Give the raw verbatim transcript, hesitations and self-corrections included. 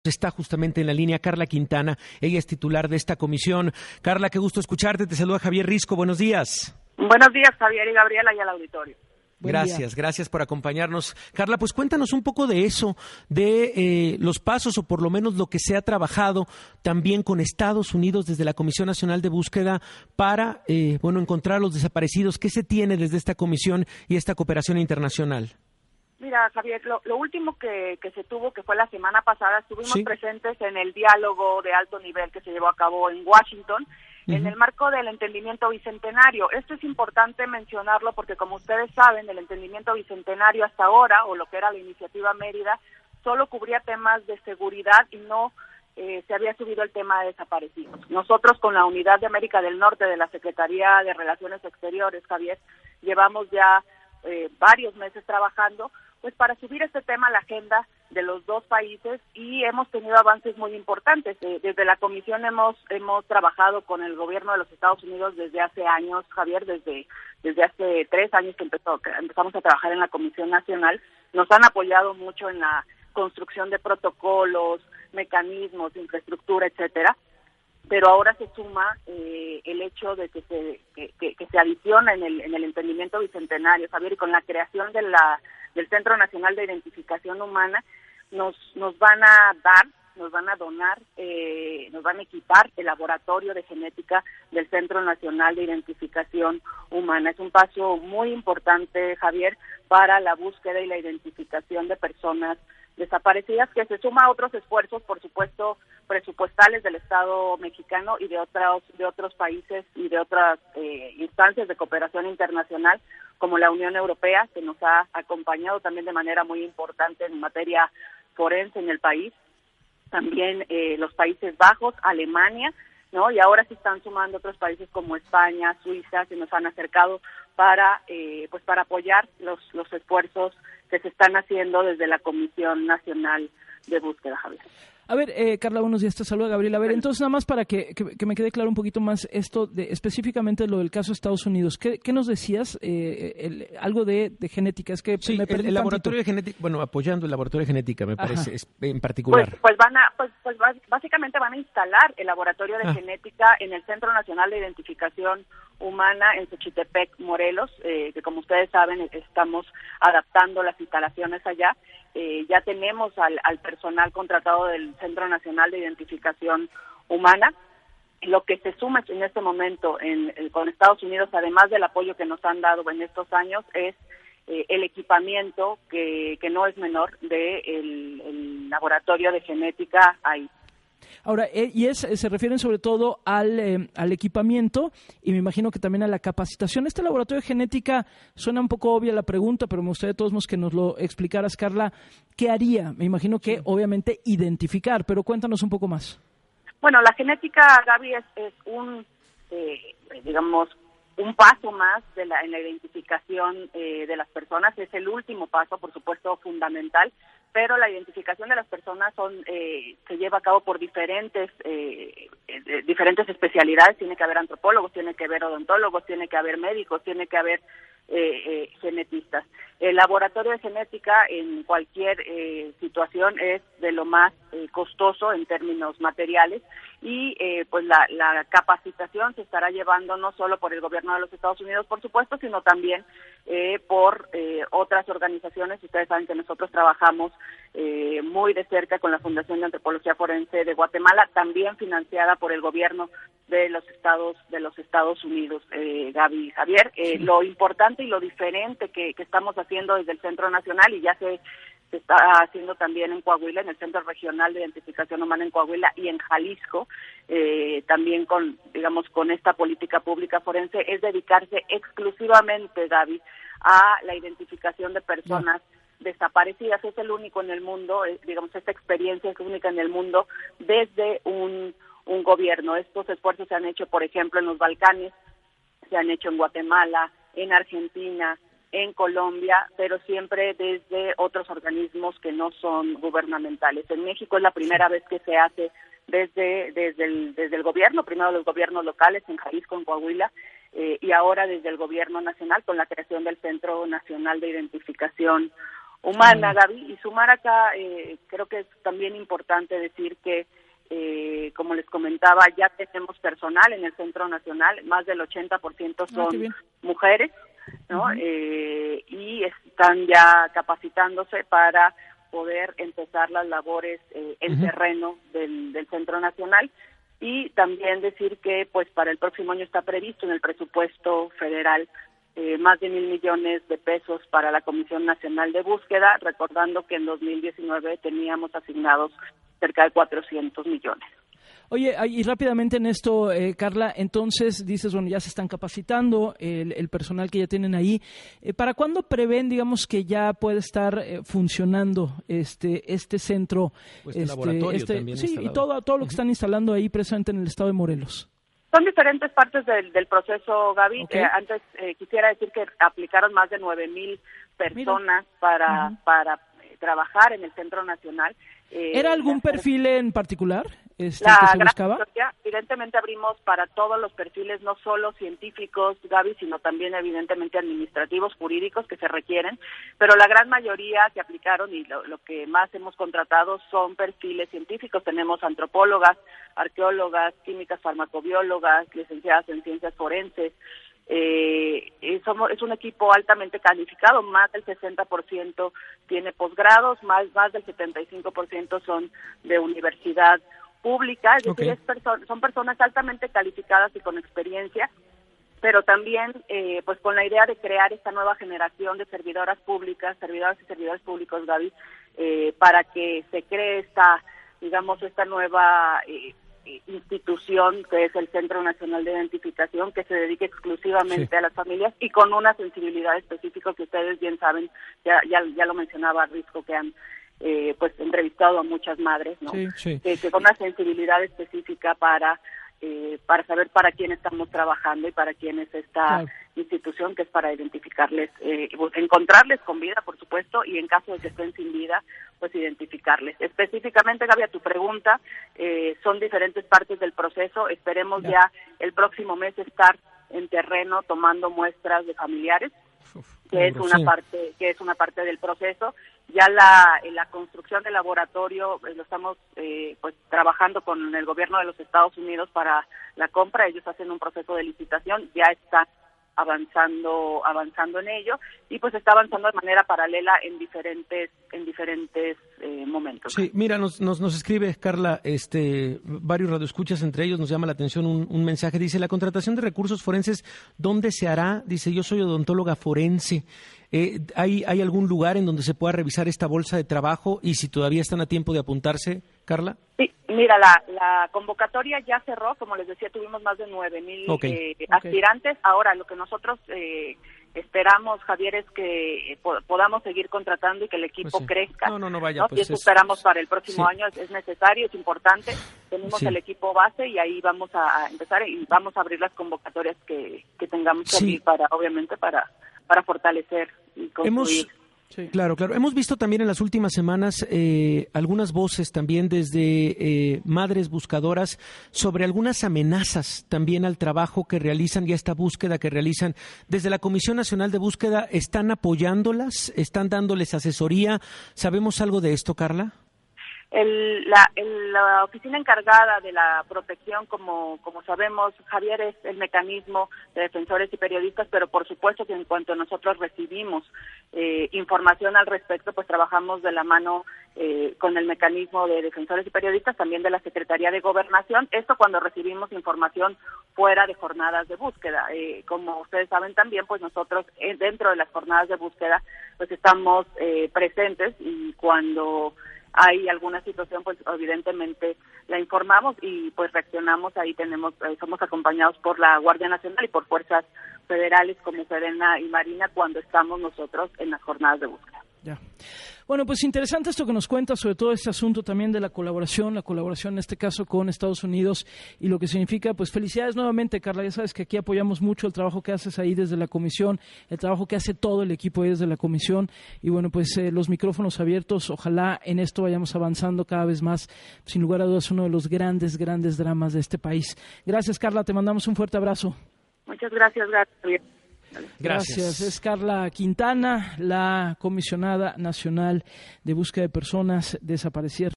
Está justamente en la línea Carla Quintana, ella es titular de esta comisión. Carla, qué gusto escucharte, te saluda Javier Risco, buenos días. Buenos días, Javier y Gabriela, y al auditorio. Gracias, gracias por acompañarnos. Carla, pues cuéntanos un poco de eso, de eh, los pasos o por lo menos lo que se ha trabajado también con Estados Unidos desde la Comisión Nacional de Búsqueda para, eh, bueno, encontrar a los desaparecidos. ¿Qué se tiene desde esta comisión y esta cooperación internacional? Mira, Javier, lo, lo último que, que se tuvo, que fue la semana pasada, estuvimos sí. presentes en el diálogo de alto nivel que se llevó a cabo en Washington, uh-huh. en el marco del entendimiento bicentenario. Esto es importante mencionarlo porque, como ustedes saben, el entendimiento bicentenario hasta ahora, o lo que era la iniciativa Mérida, solo cubría temas de seguridad y no eh, se había subido el tema de desaparecidos. Nosotros, con la Unidad de América del Norte de la Secretaría de Relaciones Exteriores, Javier, llevamos ya eh, varios meses trabajando pues para subir este tema a la agenda de los dos países y hemos tenido avances muy importantes. Eh, desde la comisión hemos hemos trabajado con el gobierno de los Estados Unidos desde hace años, Javier, desde desde hace tres años que, empezó, que empezamos a trabajar en la Comisión Nacional. Nos han apoyado mucho en la construcción de protocolos, mecanismos, infraestructura, etcétera. Pero ahora se suma eh, el hecho de que se que, que, que se adiciona en el en el entendimiento bicentenario, Javier, y con la creación de la del Centro Nacional de Identificación Humana, nos nos van a dar, nos van a donar, eh, nos van a equipar el laboratorio de genética del Centro Nacional de Identificación Humana. Es un paso muy importante, Javier, para la búsqueda y la identificación de personas desaparecidas, que se suma a otros esfuerzos, por supuesto, presupuestales del Estado mexicano y de otros de otros países y de otras eh, instancias de cooperación internacional, como la Unión Europea, que nos ha acompañado también de manera muy importante en materia forense en el país, también eh, los Países Bajos, Alemania, ¿no? Y ahora se están sumando otros países como España, Suiza, que nos han acercado para eh, pues para apoyar los los esfuerzos que se están haciendo desde la Comisión Nacional de Búsqueda, Javier. A ver, eh, Carla, buenos días, te saluda Gabriela. A ver, entonces nada más para que, que, que me quede claro un poquito más esto, de específicamente lo del caso de Estados Unidos. ¿Qué, qué nos decías? Eh, el, algo de, de genética, es que sí, me perdí el, el laboratorio de genética, bueno, apoyando el laboratorio de genética, me parece, es, en particular. Pues, pues van a, pues, pues básicamente van a instalar el laboratorio de ah. genética en el Centro Nacional de Identificación Humana en Xochitepec, Morelos, eh, que como ustedes saben estamos adaptando las instalaciones allá. Eh, ya tenemos al, al personal contratado del Centro Nacional de Identificación Humana. Lo que se suma en este momento en, en, con Estados Unidos, además del apoyo que nos han dado en estos años, es eh, el equipamiento, que, que no es menor, de el, el laboratorio de genética ahí. Ahora, eh, y es, se refieren sobre todo al, eh, al equipamiento y me imagino que también a la capacitación. Este laboratorio de genética, suena un poco obvia la pregunta, pero me gustaría de todos modos que nos lo explicaras, Carla. ¿Qué haría? Me imagino que, sí. obviamente, identificar, pero cuéntanos un poco más. Bueno, la genética, Gaby, es, es un, eh, digamos, un paso más de la, en la identificación eh, de las personas. Es el último paso, por supuesto, fundamental, pero la identificación de las personas son eh, se lleva a cabo por diferentes eh, eh, diferentes especialidades. Tiene que haber antropólogos, tiene que haber odontólogos, tiene que haber médicos, tiene que haber eh, eh, genetistas. El laboratorio de genética en cualquier eh, situación es de lo más eh, costoso en términos materiales y eh, pues la, la capacitación se estará llevando no solo por el gobierno de los Estados Unidos, por supuesto, sino también eh, por eh, otras organizaciones. Ustedes saben que nosotros trabajamos eh, muy de cerca con la Fundación de Antropología Forense de Guatemala, también financiada por el gobierno de los Estados de los Estados Unidos, eh, Gaby y Javier. Eh, sí. Lo importante y lo diferente que, que estamos haciendo desde el Centro Nacional, y ya se, se está haciendo también en Coahuila, en el Centro Regional de Identificación Humana en Coahuila y en Jalisco, eh, también con, digamos, con esta política pública forense, es dedicarse exclusivamente, Gaby, a la identificación de personas no. desaparecidas. Es el único en el mundo, es, digamos, esta experiencia es única en el mundo desde un un gobierno. Estos esfuerzos se han hecho, por ejemplo, en los Balcanes, se han hecho en Guatemala, en Argentina, en Colombia, pero siempre desde otros organismos que no son gubernamentales. En México es la primera vez que se hace desde desde el, desde el gobierno, primero los gobiernos locales, en Jalisco, en Coahuila, eh, y ahora desde el gobierno nacional con la creación del Centro Nacional de Identificación humana, Gaby, y sumar acá, eh, creo que es también importante decir que, eh, como les comentaba, ya tenemos personal en el Centro Nacional, más del ochenta por ciento son ah, mujeres, ¿no? Uh-huh. Eh, y están ya capacitándose para poder empezar las labores eh, en uh-huh. terreno del, del Centro Nacional. Y también decir que pues para el próximo año está previsto en el presupuesto federal eh, más de mil millones de pesos para la Comisión Nacional de Búsqueda, recordando que en dos mil diecinueve teníamos asignados cerca de cuatrocientos millones. Oye, y rápidamente en esto, eh, Carla, entonces dices, bueno, ya se están capacitando el, el personal que ya tienen ahí. Eh, ¿Para cuándo prevén, digamos, que ya puede estar eh, funcionando este este centro? Pues este, laboratorio este, también sí, instalado. Y todo, todo lo que están instalando ahí precisamente en el estado de Morelos. Son diferentes partes del, del proceso, Gaby. Okay. Eh, antes eh, quisiera decir que aplicaron más de nueve mil personas Mira. para, uh-huh. para eh, trabajar en el Centro Nacional. Eh, ¿Era algún perfil en particular este, la que se gran buscaba? Mayoría, evidentemente abrimos para todos los perfiles, no solo científicos, Gaby, sino también evidentemente administrativos, jurídicos que se requieren, pero la gran mayoría que aplicaron y lo, lo que más hemos contratado son perfiles científicos. Tenemos antropólogas, arqueólogas, químicas, farmacobiólogas, licenciadas en ciencias forenses. Eh, somos, es un equipo altamente calificado, más del sesenta por ciento tiene posgrados, más, más del setenta y cinco por ciento son de universidad pública, es okay. decir, es perso- son personas altamente calificadas y con experiencia, pero también eh, pues con la idea de crear esta nueva generación de servidoras públicas, servidoras y servidores públicos, Gaby, eh, para que se cree esta, digamos, esta nueva eh, institución que es el Centro Nacional de Identificación, que se dedique exclusivamente sí. a las familias y con una sensibilidad específica que ustedes bien saben, ya ya, ya lo mencionaba Risco, que han eh, pues entrevistado a muchas madres, ¿no? Sí, sí. Eh, que con una sensibilidad específica para eh, para saber para quién estamos trabajando y para quién es esta claro. institución, que es para identificarles, eh, encontrarles con vida, por supuesto, y en caso de que estén sin vida, pues identificarles. Específicamente, Gaby, a tu pregunta, eh, son diferentes partes del proceso. Esperemos ya. ya el próximo mes estar en terreno tomando muestras de familiares, Uf, que es una sí. parte que es una parte del proceso. Ya la la construcción del laboratorio eh, lo estamos eh, pues trabajando con el gobierno de los Estados Unidos para la compra. Ellos hacen un proceso de licitación, ya está avanzando avanzando en ello y pues está avanzando de manera paralela en diferentes en diferentes eh, momentos. Sí, mira, nos, nos nos escribe Carla, este varios radioescuchas, entre ellos nos llama la atención un, un mensaje, dice: la contratación de recursos forenses, ¿dónde se hará? Dice: yo soy odontóloga forense. Eh, ¿hay, ¿Hay algún lugar en donde se pueda revisar esta bolsa de trabajo y si todavía están a tiempo de apuntarse, Carla? Sí, mira, la, la convocatoria ya cerró, como les decía, tuvimos más de nueve mil okay. eh, aspirantes. Okay. Ahora, lo que nosotros eh, esperamos, Javier, es que po- podamos seguir contratando y que el equipo pues sí. crezca. No, no, no vaya. ¿no? Pues y eso es, esperamos para el próximo sí. año, es, es necesario, es importante. Tenemos sí. el equipo base y ahí vamos a empezar y vamos a abrir las convocatorias que, que tengamos que sí. abrir para, obviamente, para, para fortalecer y construir. Hemos... Sí. Claro, claro. Hemos visto también en las últimas semanas eh, algunas voces también desde eh, madres buscadoras sobre algunas amenazas también al trabajo que realizan y a esta búsqueda que realizan. Desde la Comisión Nacional de Búsqueda, ¿están apoyándolas? ¿Están dándoles asesoría? ¿Sabemos algo de esto, Carla? El, la, el, la oficina encargada de la protección, como, como sabemos, Javier, es el mecanismo de defensores y periodistas, pero por supuesto que en cuanto nosotros recibimos eh, información al respecto, pues trabajamos de la mano eh, con el mecanismo de defensores y periodistas, también de la Secretaría de Gobernación, esto cuando recibimos información fuera de jornadas de búsqueda. Eh, como ustedes saben también, pues nosotros eh, dentro de las jornadas de búsqueda, pues estamos eh, presentes y cuando hay alguna situación, pues evidentemente la informamos y pues reaccionamos. Ahí tenemos, eh, somos acompañados por la Guardia Nacional y por fuerzas federales como Sedena y Marina cuando estamos nosotros en las jornadas de búsqueda. Ya. Bueno, pues interesante esto que nos cuenta, sobre todo este asunto también de la colaboración, la colaboración en este caso con Estados Unidos y lo que significa, pues felicidades nuevamente, Carla, ya sabes que aquí apoyamos mucho el trabajo que haces ahí desde la comisión, el trabajo que hace todo el equipo ahí desde la comisión y bueno, pues eh, los micrófonos abiertos, ojalá en esto vayamos avanzando cada vez más, sin lugar a dudas uno de los grandes, grandes dramas de este país. Gracias, Carla, te mandamos un fuerte abrazo. Muchas gracias, gracias. Gracias. Gracias. Es Carla Quintana, la comisionada nacional de búsqueda de personas desaparecidas.